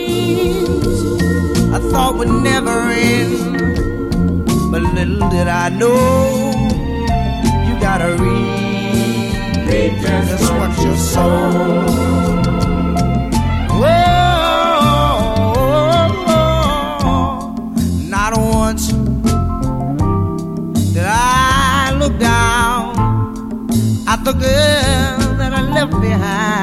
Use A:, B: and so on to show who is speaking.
A: dreams I thought would never end. But little did I know, you gotta read just what your soul. Not once did I look down at the girl that I left behind.